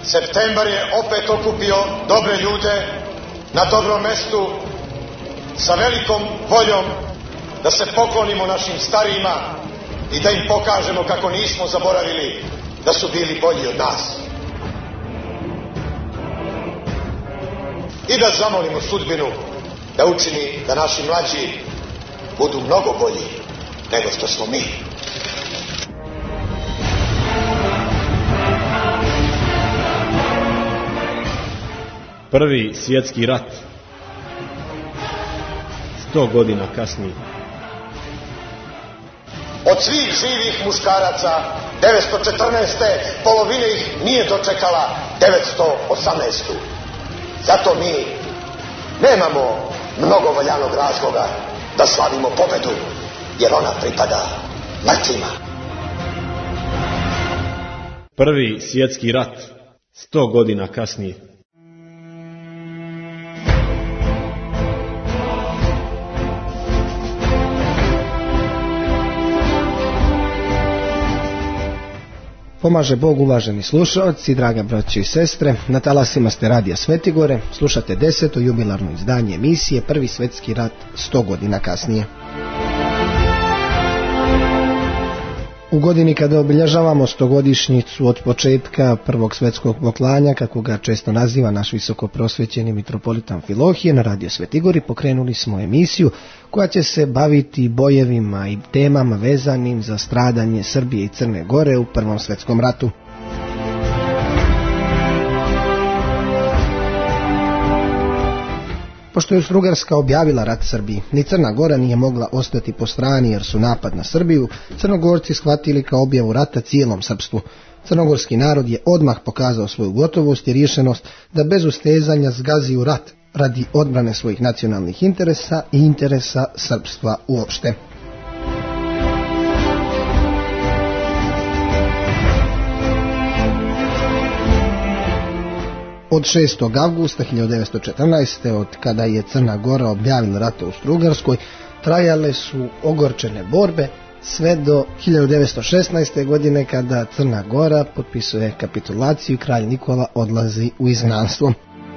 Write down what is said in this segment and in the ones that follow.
Septembar je opet okupio dobre ljude na dobrom mestu sa velikom voljom da se poklonimo našim starijima i da im pokažemo kako nismo zaboravili da su bili bolji od nas. I da zamolimo sudbinu da učini da naši mlađi budu mnogo bolji nego što smo mi. Prvi svjetski rat 100 godina kasnije. Od svih živih muškaraca 914. polovine ih nije dočekala 918. Zato mi nemamo mnogo valjanog razloga da slavimo pobedu, jer ona pripada mrtvima. Prvi svjetski rat 100 godina kasnije. Pomaže Bog, uvaženi slušalci, draga braće i sestre, na talasima ste Radija Svetigore, slušate 10. jubilarno izdanje emisije Prvi svjetski rat 100 godina kasnije. U godini kada obilježavamo 100-godišnjicu od početka Prvog svjetskog poklanja, kako ga često naziva naš visokoprosvećeni mitropolita Amfilohije, na Radio Svetigori pokrenuli smo emisiju koja će se baviti bojevima i temama vezanim za stradanje Srbije i Crne Gore u Prvom svjetskom ratu. Pošto je Austro-Ugarska objavila rat Srbiji, ni Crna Gora nije mogla ostati po strani jer su napad na Srbiju Crnogorci shvatili kao objavu rata cijelom srpstvu. Crnogorski narod je odmah pokazao svoju gotovost i rješenost da bez ustezanja zgazi u rat radi odbrane svojih nacionalnih interesa i interesa srpstva uopšte. Od 6. avgusta 1914. od kada je Crna Gora objavila rat Austro-Ugarskoj, trajale su ogorčene borbe sve do 1916. godine kada Crna Gora potpisuje kapitulaciju i kralj Nikola odlazi u izgnanstvo.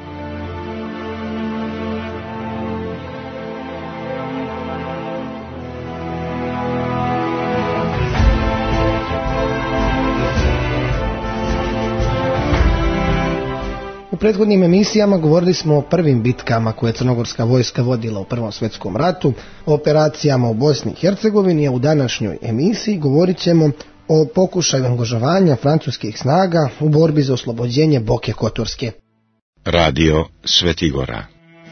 U prethodnim emisijama govorili smo o prvim bitkama koje je crnogorska vojska vodila u Prvom svjetskom ratu, o operacijama u Bosni i Hercegovini, a u današnjoj emisiji govorit ćemo o pokušaju angažovanja francuskih snaga u borbi za oslobođenje Boke Kotorske. Radio Svetigora.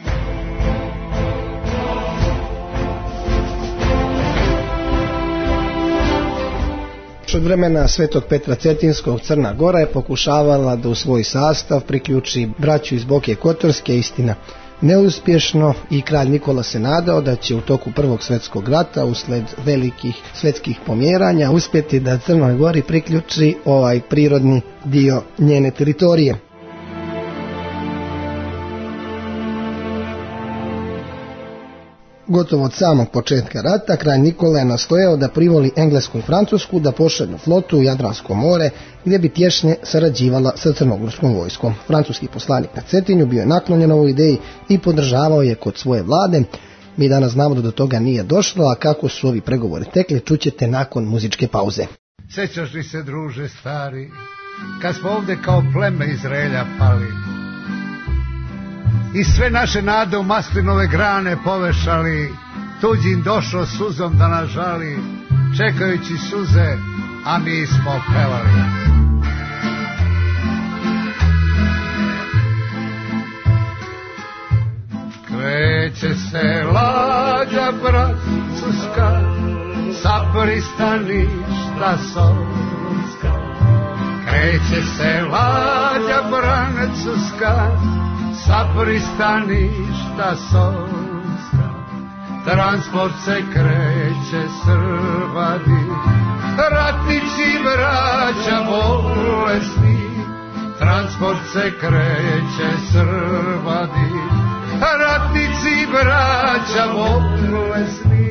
Od vremena Svetog Petra Cetinskog Crna Gora je pokušavala da u svoj sastav priključi braću iz Boke Kotorske, istina neuspješno, i kralj Nikola se nadao da će u toku Prvog svjetskog rata usled velikih svjetskih pomjeranja uspjeti da Crnoj Gori priključi ovaj prirodni dio njene teritorije. Gotovo od samog početka rata kralj Nikola je nastojao da privoli Englesku i Francusku da pošalju flotu u Jadransko more gdje bi tješnje sarađivala sa crnogorskom vojskom. Francuski poslanik na Cetinju bio je naklonjen ovoj ideji i podržavao je kod svoje vlade. Mi danas znamo da do toga nije došlo, a kako su ovi pregovori tekli čućete nakon muzičke pauze. Sjećaš li se, druže stari, kad smo ovdje kao pleme Izraelja pali i sve naše nade u maslinove grane povešali, tuđin došao suzom da nas žali, čekajući suze, a mi smo pevali. Kreće se lađa francuska sa pristaništa Solunska, kreće se lađa francuska sa pristaništa Solunska, transport se kreće Srbadi, ratnici braća bolesni, transport se kreće Srbadi, ratnici braća bolesni.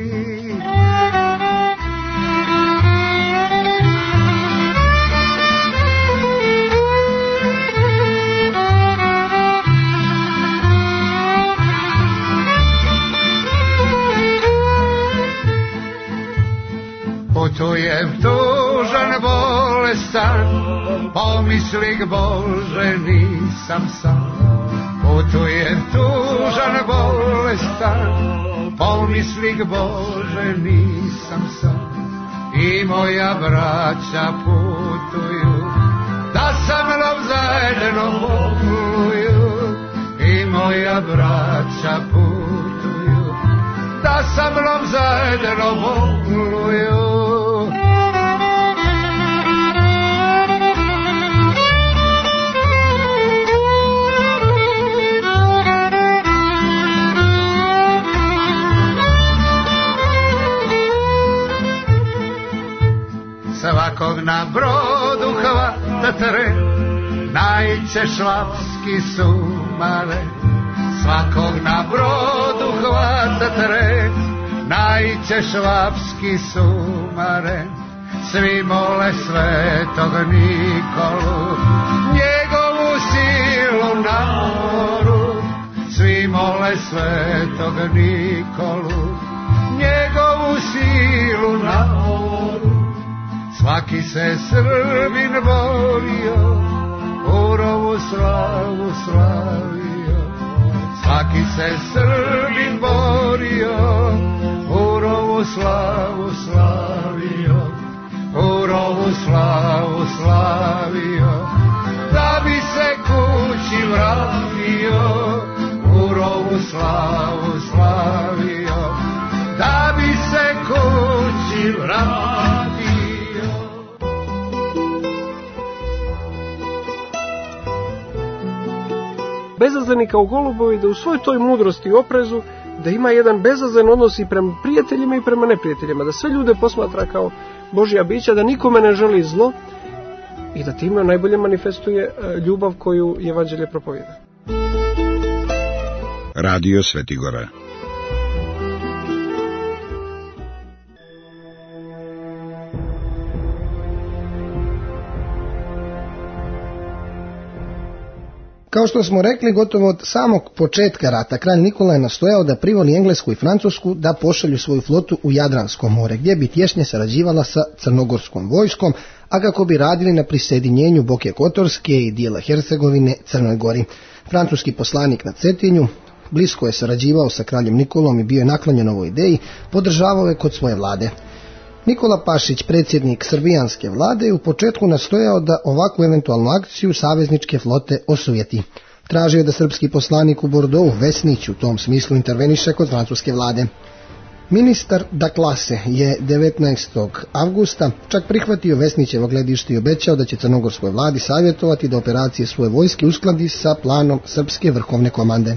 san, pomisli Bože nisam sam. Putujem tužan, bolestan, pomisli Bože nisam sam. I moja braća putuju, da sa mnom zajedno boluju. I moja braća putuju, da sa mnom zajedno boluju. Svakog na brodu hvata teren, naiće švapski sumare. Svakog na brodu hvata teren, naiće švapski sumare. Svi mole svetog Nikolu, njegovu silu na moru. Svi mole svetog Nikolu, njegovu silu na moru. Svaki se Srbin borio, u rovu slavu slavio. Svaki se Srbin borio, u rovu slavu slavio. U rovu slavu slavio, da bi se kući vratio. U rovu slavu slavio, da bi se kući vratio. Bezazlenika u Golubovi da u svoj toj mudrosti i oprezu da ima jedan bezazlen odnos i prema prijateljima i prema neprijateljima, da sve ljude posmatra kao Božja bića, da nikome ne želi zlo i da time najbolje manifestuje ljubav koju evanđelje propovijeda. Radio Svetigora. Kao što smo rekli, gotovo od samog početka rata, kralj Nikola je nastojao da privoli Englesku i Francusku da pošalju svoju flotu u Jadransko more, gdje bi tješnje sarađivala sa crnogorskom vojskom, a kako bi radili na prisjedinjenju Boke Kotorske i dijela Hercegovine Crnoj Gori. Francuski poslanik na Cetinju blisko je sarađivao sa kraljem Nikolom i bio je naklonjen ovoj ideji, podržavao je kod svoje vlade. Nikola Pašić, predsjednik srbijanske vlade, je u početku nastojao da ovakvu eventualnu akciju savezničke flote osujeti. Tražio je da srpski poslanik u Bordeaux, Vesnić, u tom smislu interveniše kod francuske vlade. Ministar Daklase je 19. avgusta čak prihvatio Vesnićevo gledište i obećao da će crnogorskoj vladi savjetovati da operacije svoje vojske uskladi sa planom srpske vrhovne komande.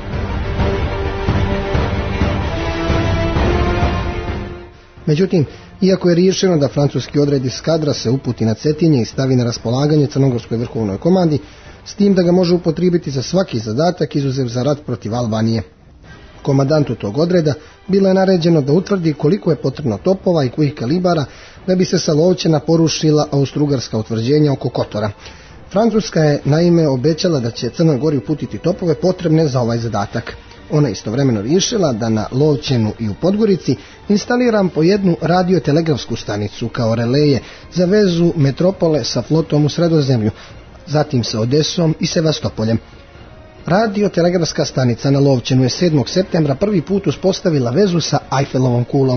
Međutim, iako je riješeno da francuski odred eskadra se uputi na Cetinje i stavi na raspolaganje crnogorskoj vrhovnoj komandi, s tim da ga može upotrijebiti za svaki zadatak izuzev za rat protiv Albanije. Komandantu tog odreda bilo je naređeno da utvrdi koliko je potrebno topova i kojih kalibara da bi se sa Lovćena porušila austrougarska utvrđenja oko Kotora. Francuska je naime obećala da će Crnoj Gori uputiti topove potrebne za ovaj zadatak. Ona je istovremeno riješila da na Lovćenu i u Podgorici instaliram po jednu radiotelegrafsku stanicu kao releje za vezu metropole sa flotom u Sredozemlju, zatim sa Odesom i Sevastopoljem. Radiotelegrafska stanica na Lovćenu je 7. septembra prvi put uspostavila vezu sa Eiffelovom kulom.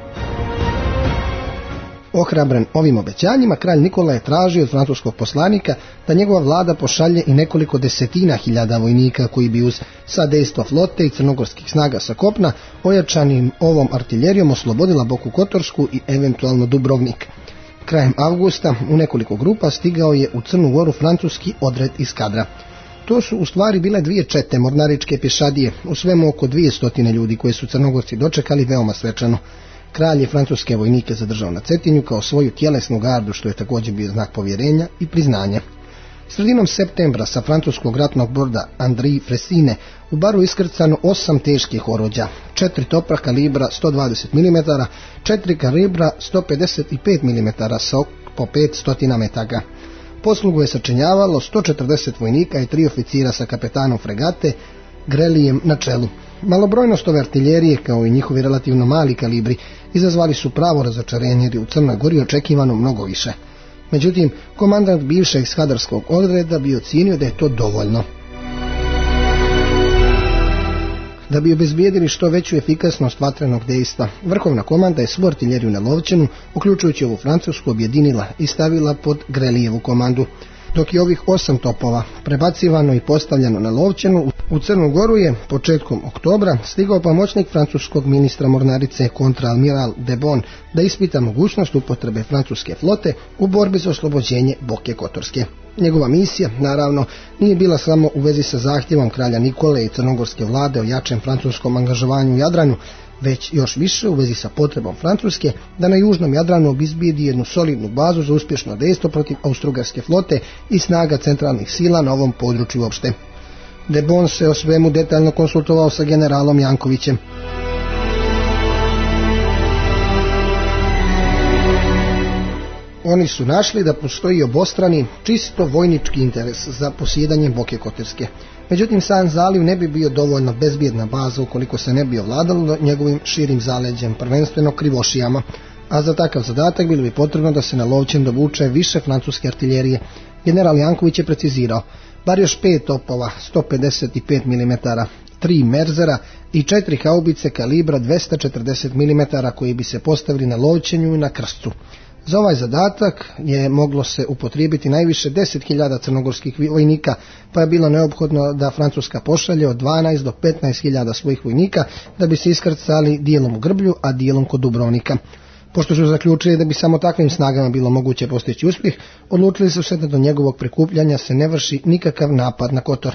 Ohrabren ovim obećanjima, kralj Nikola je tražio od francuskog poslanika da njegova vlada pošalje i nekoliko desetina hiljada vojnika koji bi uz sadejstvo flote i crnogorskih snaga sa kopna ojačanim ovom artiljerijom oslobodila Boku Kotorsku i eventualno Dubrovnik. Krajem avgusta u nekoliko grupa stigao je u Crnu Goru francuski odred eskadra. To su u stvari bile dvije čete mornaričke pješadije, u svemu oko 200 ljudi koje su Crnogorci dočekali veoma svečano. Kralj je francuske vojnike zadržao na Cetinju kao svoju tjelesnu gardu, što je također bio znak povjerenja i priznanja. Sredinom septembra sa francuskog ratnog broda Andrij Fresine u baru iskrcano 8 teških oruđa, 4 topra kalibra 120 mm, 4 kalibra 155 mm sa po 500 metaka. Poslugu je sačinjavalo 140 vojnika i 3 oficira sa kapetanom fregate Grelijem na čelu. Malobrojnost ove artiljerije kao i njihovi relativno mali kalibri izazvali su pravo razočarenje jer je u Crnoj Gori očekivano mnogo više. Međutim, komandant bivšeg skadarskog odreda bi ocijenio da je to dovoljno. Da bi obezbijedili što veću efikasnost vatrenog dejstva, vrhovna komanda je svu artiljeriju na Lovćenu, uključujući ovu francusku, objedinila i stavila pod Grelijevu komandu. Dok je ovih 8 topova prebacivano i postavljeno na Lovćenu, u Crnu Goru je početkom oktobra stigao pomoćnik francuskog ministra mornarice kontraadmiral de Bon da ispita mogućnost upotrebe francuske flote u borbi za oslobođenje Boke Kotorske. Njegova misija, naravno, nije bila samo u vezi sa zahtjevom kralja Nikole i crnogorske vlade o jačem francuskom angažovanju u Jadranu, već još više u vezi sa potrebom Francuske da na južnom Jadranu obezbijedi jednu solidnu bazu za uspješno dejstvo protiv austrougarske flote i snaga centralnih sila na ovom području uopšte. De Bon se o svemu detaljno konsultovao sa generalom Jankovićem. Oni su našli da postoji obostrani, čisto vojnički interes za posjedanje Boke Kotorske. Međutim, sam zaliv ne bi bio dovoljno bezbjedna baza ukoliko se ne bi ovladalo njegovim širim zaleđem, prvenstveno Krivošijama, a za takav zadatak bilo bi potrebno da se na Lovćen dovuče više francuske artiljerije. General Janković je precizirao, bar još 5 topova 155 mm, 3 Merzera i 4 haubice kalibra 240 mm koji bi se postavili na Lovćenju i na Krstcu. Za ovaj zadatak je moglo se upotrijebiti najviše 10.000 crnogorskih vojnika, pa je bilo neophodno da Francuska pošalje od 12 do 15.000 svojih vojnika da bi se iskrcali dijelom u Grblju, a dijelom kod Dubrovnika. Pošto su zaključili da bi samo takvim snagama bilo moguće postići uspjeh, odlučili su se da do njegovog prikupljanja se ne vrši nikakav napad na Kotor.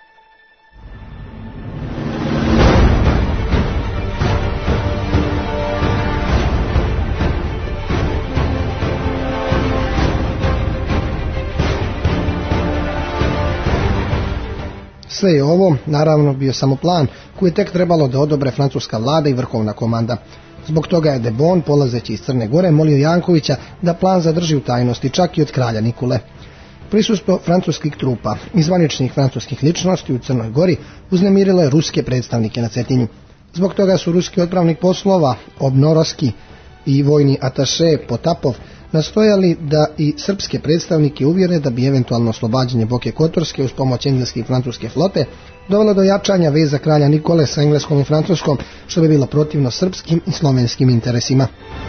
Sve je ovo, naravno, bio samo plan koji je tek trebalo da odobre francuska vlada i vrhovna komanda. Zbog toga je de Bon, polazeći iz Crne Gore, molio Jankovića da plan zadrži u tajnosti, čak i od kralja Nikole. Prisustvo francuskih trupa i zvaničnih francuskih ličnosti u Crnoj Gori uznemirilo je ruske predstavnike na Cetinju. Zbog toga su ruski odpravnik poslova Obnorovski i vojni ataše Potapov nastojali da i srpske predstavnike uvjere da bi eventualno oslobađanje Boke Kotorske uz pomoć engleske i francuske flote dovelo do jačanja veza kralja Nikole sa engleskom i francuskom, što bi bilo protivno srpskim i slovenskim interesima.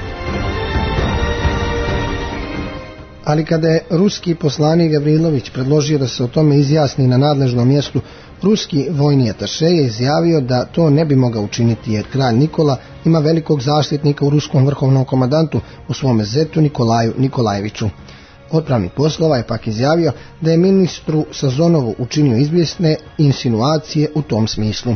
Ali kada je ruski poslanik Gavrilović predložio da se o tome izjasni na nadležnom mjestu, ruski vojni ataše je izjavio da to ne bi mogao učiniti jer kralj Nikola ima velikog zaštitnika u ruskom vrhovnom komandantu u svome zetu Nikolaju Nikolajeviću. Odpravnik poslova je pak izjavio da je ministru Sazonovu učinio izvjesne insinuacije u tom smislu.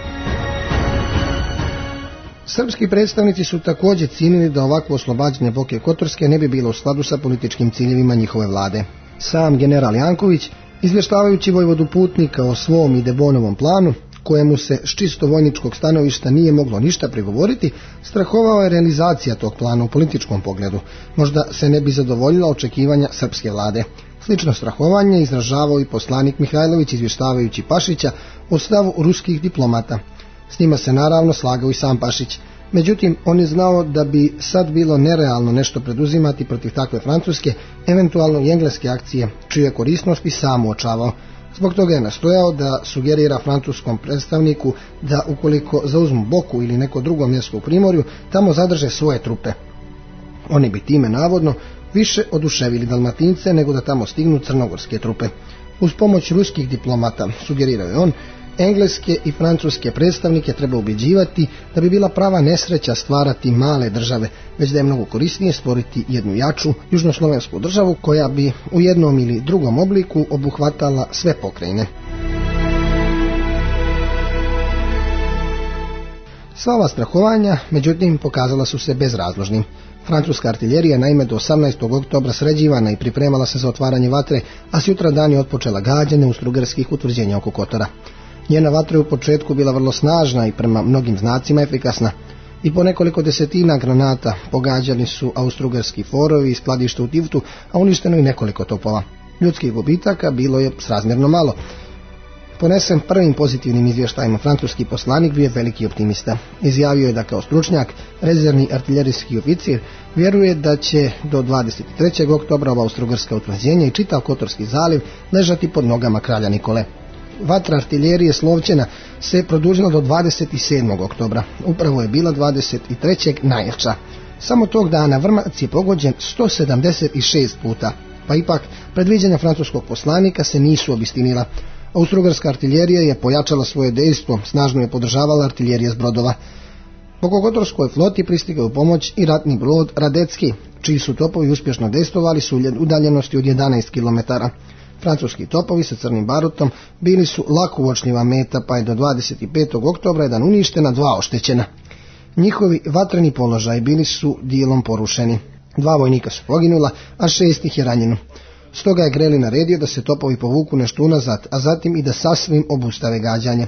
Srpski predstavnici su također cijenili da ovakvo oslobađanje Boke Kotorske ne bi bilo u skladu sa političkim ciljevima njihove vlade. Sam general Janković, izvještavajući vojvodu Putnika o svom i de Bonovom planu, kojemu se s čisto vojničkog stanovišta nije moglo ništa prigovoriti, strahovao je realizacija tog plana u političkom pogledu. Možda se ne bi zadovoljila očekivanja srpske vlade. Slično strahovanje izražavao i poslanik Mihajlović izvještavajući Pašića o stavu ruskih diplomata. S njima se naravno slagao i sam Pašić. Međutim, on je znao da bi sad bilo nerealno nešto preduzimati protiv takve francuske, eventualno i engleske akcije, čiju je korisnost i sam uočavao. Zbog toga je nastojao da sugerira francuskom predstavniku da ukoliko zauzmu Boku ili neko drugo mjesto u Primorju, tamo zadrže svoje trupe. Oni bi time navodno više oduševili Dalmatince nego da tamo stignu crnogorske trupe. Uz pomoć ruskih diplomata, sugerirao je on, engleske i francuske predstavnike treba ubjeđivati da bi bila prava nesreća stvarati male države, već da je mnogo korisnije stvoriti jednu jaču južnoslovensku državu koja bi u jednom ili drugom obliku obuhvatala sve pokrajine. Sva ova strahovanja, međutim, pokazala su se bezrazložnim. Francuska artiljerija naime do 18. oktobra sređivana i pripremala se za otvaranje vatre, a sutradan je otpočela gađanje austrougarskih utvrđenja oko Kotora. Njena vatra je u početku bila vrlo snažna i prema mnogim znacima efikasna. I po nekoliko desetina granata pogađali su austrougarski forovi i skladište u Tivtu, a uništeno i nekoliko topova. Ljudskih gubitaka bilo je srazmjerno malo. Ponesen prvim pozitivnim izvještajima francuski poslanik bio je veliki optimista. Izjavio je da kao stručnjak, rezervni artiljerijski oficir, vjeruje da će do 23. oktobra ova austro-ugarska utvrđenja i čitav Kotorski zaliv ležati pod nogama kralja Nikole. Vatra artiljerije Slovćena se produžila do 27. oktobra. Upravo je bila 23. najjača. Samo tog dana vrmac je pogođen 176 puta, pa ipak predviđanja francuskog poslanika se nisu obistinila. Austro-ugarska artiljerija je pojačala svoje dejstvo, snažno je podržavala artiljerija s brodova. Po Kotorskoj floti pristigao u pomoć i ratni brod Radecki, čiji su topovi uspješno dejstvovali su udaljenosti od 11 km. Francuski topovi sa crnim barutom bili su lako uočljiva meta, pa je do 25. oktobra jedan uništen, a 2 oštećena. Njihovi vatreni položaji bili su dijelom porušeni. 2 vojnika su poginula, a 6 ih je ranjeno. Stoga je Greli naredio da se topovi povuku nešto unazad, a zatim i da sasvim obustave gađanje.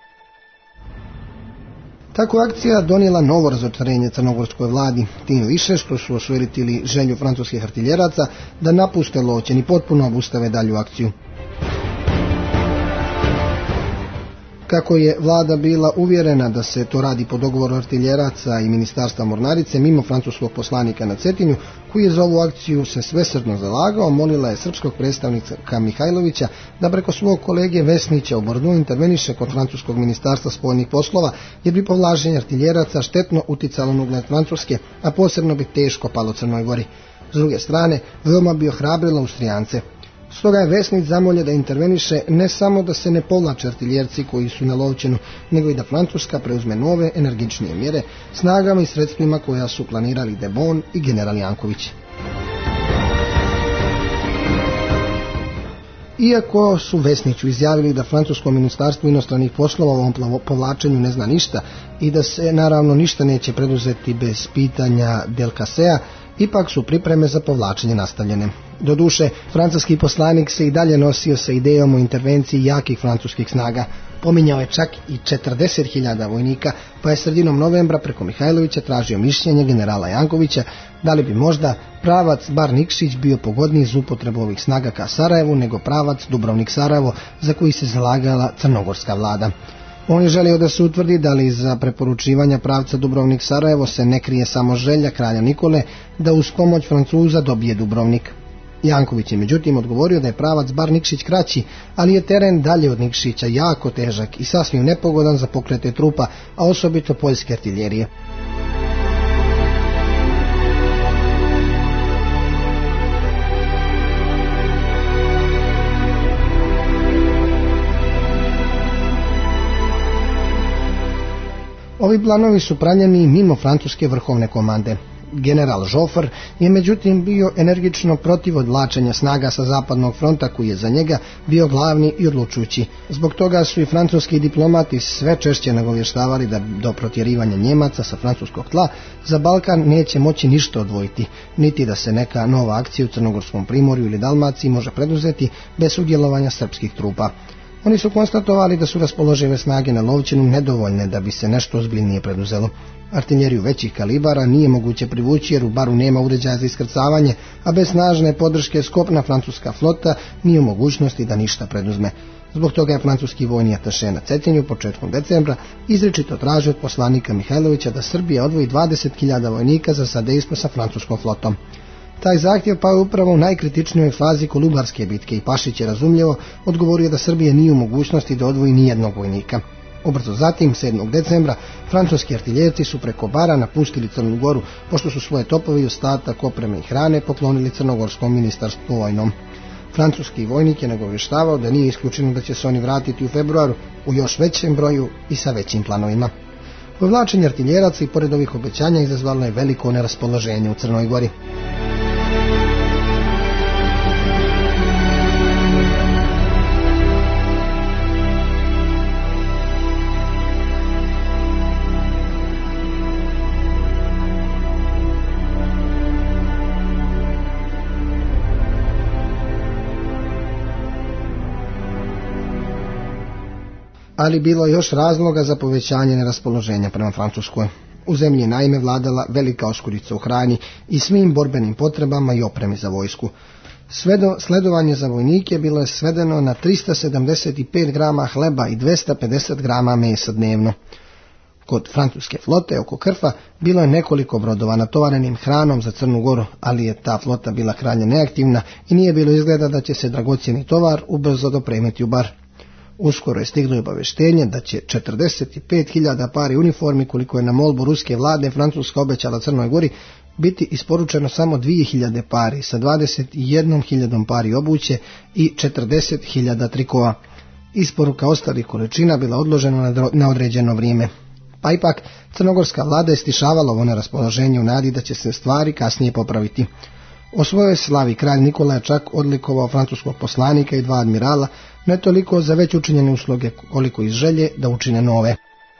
Tako akcija donijela novo razočarenje crnogorskoj vladi, tim više što su osvojili želju francuskih artiljeraca da napuste Lovćen i potpuno obustave dalju akciju. Kako je vlada bila uvjerena da se to radi po dogovoru artiljeraca i ministarstva mornarice mimo francuskog poslanika na Cetinju, koji je za ovu akciju se svesrdno zalagao, molila je srpskog predstavnika Mihajlovića da preko svog kolege Vesnića u Bordeaux interveniše kod francuskog ministarstva spoljnih poslova, jer bi povlačenje artiljeraca štetno uticalo na ugled Francuske, a posebno bi teško palo Crnoj Gori. S druge strane, veoma bi ohrabrila Austrijance. Stoga je Vesnić zamolio da interveniše ne samo da se ne povlače artiljerci koji su na Lovćenu, nego i da Francuska preuzme nove energičnije mjere snagama i sredstvima koja su planirali de Bon i general Janković. Iako su Vesniću izjavili da francusko ministarstvo inostranih poslova o ovom povlačenju ne zna ništa i da se naravno ništa neće preduzeti bez pitanja Delcassea, ipak su pripreme za povlačenje nastavljene. Doduše, francuski poslanik se i dalje nosio sa idejom o intervenciji jakih francuskih snaga. Pominjao je čak i 40.000 vojnika, pa je sredinom novembra preko Mihajlovića tražio mišljenje generala Jankovića da li bi možda pravac Bar-Nikšić bio pogodniji za upotrebu ovih snaga ka Sarajevu nego pravac Dubrovnik-Sarajevo za koji se zalagala crnogorska vlada. On je želio da se utvrdi da li za preporučivanja pravca Dubrovnik-Sarajevo se ne krije samo želja kralja Nikole da uz pomoć Francuza dobije Dubrovnik. Janković je međutim odgovorio da je pravac Bar-Nikšić kraći, ali je teren dalje od Nikšića jako težak i sasvim nepogodan za pokrete trupa, a osobito poljske artiljerije. Ovi planovi su pravljeni mimo francuske vrhovne komande. General Joffre je međutim bio energično protiv odvlačenja snaga sa zapadnog fronta koji je za njega bio glavni i odlučujući. Zbog toga su i francuski diplomati sve češće nagovještavali da do protjerivanja Njemaca sa francuskog tla za Balkan neće moći ništa odvojiti, niti da se neka nova akcija u Crnogorskom primorju ili Dalmaciji može preduzeti bez sudjelovanja srpskih trupa. Oni su konstatovali da su raspoložive snage na Lovćenu nedovoljne da bi se nešto ozbiljnije preduzelo. Artiljeriju većih kalibara nije moguće privući jer u Baru nema uređaja za iskrcavanje, a bez snažne podrške s kopna francuska flota nije u mogućnosti da ništa preduzme. Zbog toga je francuski vojni ataše na Cetinju početkom decembra izričito tražio od poslanika Mihajlovića da Srbija odvoji 20.000 vojnika za sadejstvo sa francuskom flotom. Taj zahtjev pao je upravo u najkritičnijoj fazi Kolubarske bitke i Pašić je razumljivo odgovorio da Srbija nije u mogućnosti da odvoji nijednog vojnika. Ubrzo zatim, 7. decembra, francuski artiljerci su preko Bara napustili Crnu Goru, pošto su svoje topove i ostatak opreme i hrane poklonili Crnogorskom ministarstvu vojnom. Francuski vojnik je nagovještavao da nije isključeno da će se oni vratiti u februaru u još većem broju i sa većim planovima. Povlačenje artiljeraca i pored ovih obećanja izazvalo je veliko neraspoloženje u Crnoj Gori. Ali bilo je još razloga za povećanje neraspoloženja prema Francuskoj. U zemlji je naime vladala velika oskudnica u hrani i svim borbenim potrebama i opremi za vojsku. Sledovanje za vojnike bilo je svedeno na 375 grama hleba i 250 grama mesa dnevno. Kod francuske flote oko Krfa bilo je nekoliko brodova natovarenim hranom za Crnu Goru, ali je ta flota bila krajnje neaktivna i nije bilo izgleda da će se dragocjeni tovar ubrzo dopremiti u Bar. Uskoro je stiglo obaveštenje da će 45.000 pari uniformi, koliko je na molbu ruske vlade Francuska obećala Crnoj Gori, biti isporučeno samo 2.000 pari sa 21.000 pari obuće i 40.000 trikova. Isporuka ostalih količina bila odložena na određeno vrijeme. Pa ipak, crnogorska vlada je stišavala ovo neraspoloženje u nadi da će se stvari kasnije popraviti. O svojoj slavi kralj Nikola je čak odlikovao francuskog poslanika i 2 admirala, ne toliko za već učinjene usluge, koliko iz želje da učine nove.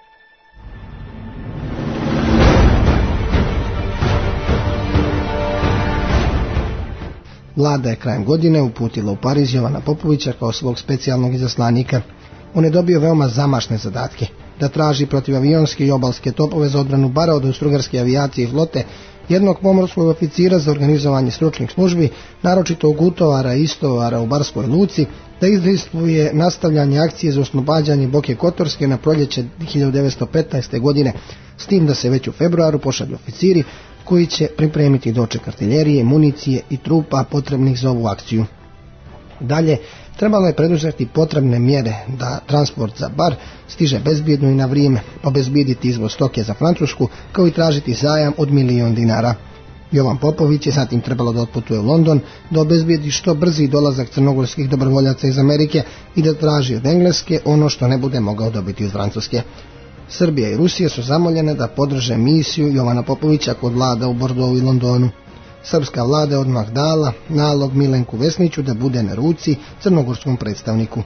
Vlada je krajem godine uputila u Pariz Jovana Popovića kao svog specijalnog izaslanika. On je dobio veoma zamašne zadatke, da traži protivavionske i obalske topove za odbranu Bara od austrougarske avijacije i flote, jednog pomorskog oficira za organizovanje stručnih službi, naročito utovara i istovara u Barskoj luci, da izdejstvuje nastavljanje akcije za oslobađanje Boke Kotorske na proljeće 1915. godine, s tim da se već u februaru pošalju oficiri koji će pripremiti doček artiljerije, municije i trupa potrebnih za ovu akciju. Dalje, trebalo je preduzeti potrebne mjere da transport za Bar stiže bezbjedno i na vrijeme, obezbijediti izvoz stoke za Francusku, kao i tražiti zajam od 1.000.000 dinara. Jovan Popović je zatim trebalo da otputuje u London, da obezbijedi što brzi dolazak crnogorskih dobrovoljaca iz Amerike i da traži od Engleske ono što ne bude mogao dobiti od Francuske. Srbija i Rusija su zamoljene da podrže misiju Jovana Popovića kod vlada u Bordeauxu i Londonu. Srpska vlada je odmah dala nalog Milenku Vesniću da bude na ruci crnogorskom predstavniku.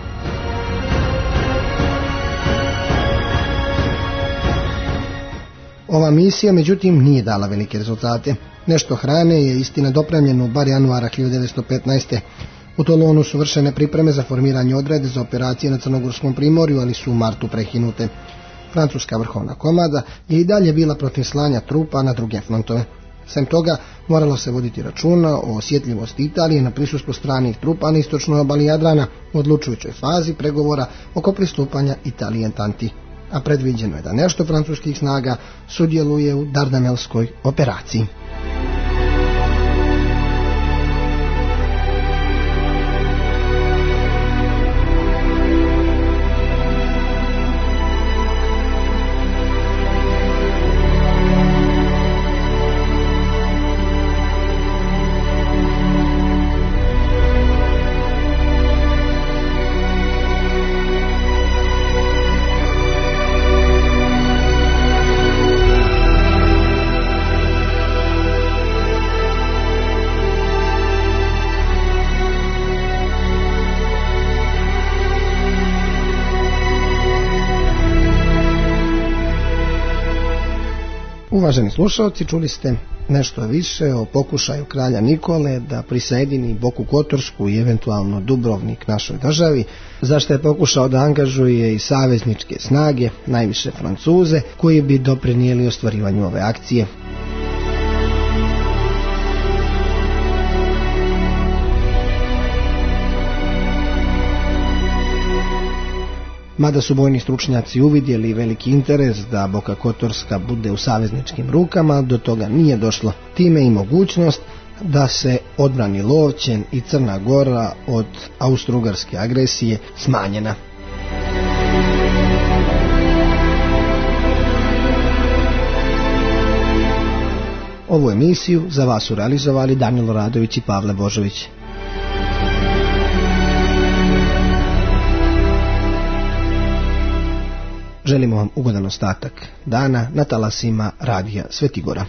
Ova misija, međutim, nije dala velike rezultate. Nešto hrane je istina dopremljeno u Bar januara 1915. U Tolonu su vršene pripreme za formiranje odrede za operacije na Crnogorskom primorju, ali su u martu prekinute. Francuska vrhovna komanda je i dalje bila protiv slanja trupa na druge frontove. Sem toga, moralo se voditi računa o osjetljivosti Italije na prisustvo stranih trupa na istočnoj obali Jadrana u odlučujućoj fazi pregovora oko pristupanja Italije Entanti, a predviđeno je da nešto francuskih snaga sudjeluje u Dardanelskoj operaciji. Uvaženi slušalci, čuli ste nešto više o pokušaju kralja Nikole da prisajedini Boku Kotorsku i eventualno Dubrovnik našoj državi, zašto je pokušao da angažuje i savezničke snage, najviše Francuze, koji bi doprinijeli ostvarivanju ove akcije. Mada su vojni stručnjaci uvidjeli veliki interes da Boka Kotorska bude u savezničkim rukama, do toga nije došlo. Time i mogućnost da se odbrani Lovćen i Crna Gora od austrougarske agresije smanjena. Ovu emisiju za vas su realizovali Danilo Radović i Pavle Božović. Želimo vam ugodan ostatak dana na talasima Radija Svetigora.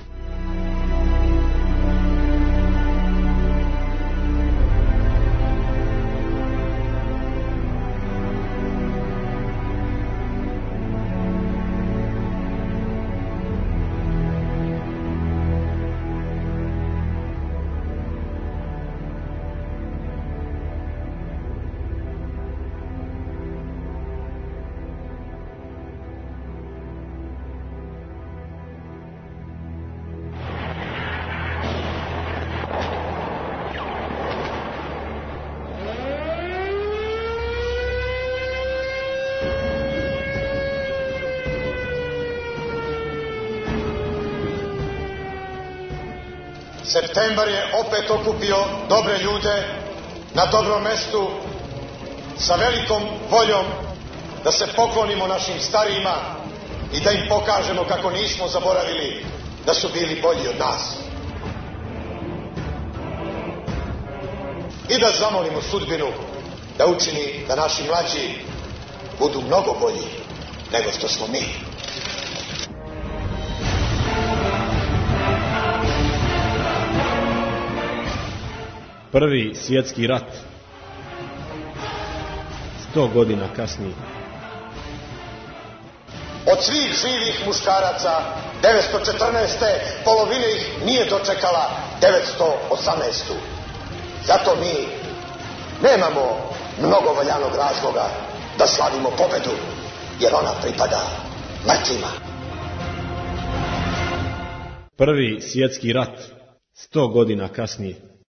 Septembar je opet okupio dobre ljude na dobrom mestu sa velikom voljom da se poklonimo našim starijima i da im pokažemo kako nismo zaboravili da su bili bolji od nas. I da zamolimo sudbinu da učini da naši mlađi budu mnogo bolji nego što smo mi. Prvi svjetski rat 100 godina kasnije. Od svih živih muškaraca 914. polovina ih nije dočekala 918. Zato mi nemamo mnogo valjanog razloga da slavimo pobedu, jer ona pripada mrtvima. Prvi svjetski rat 100 godina kasnije.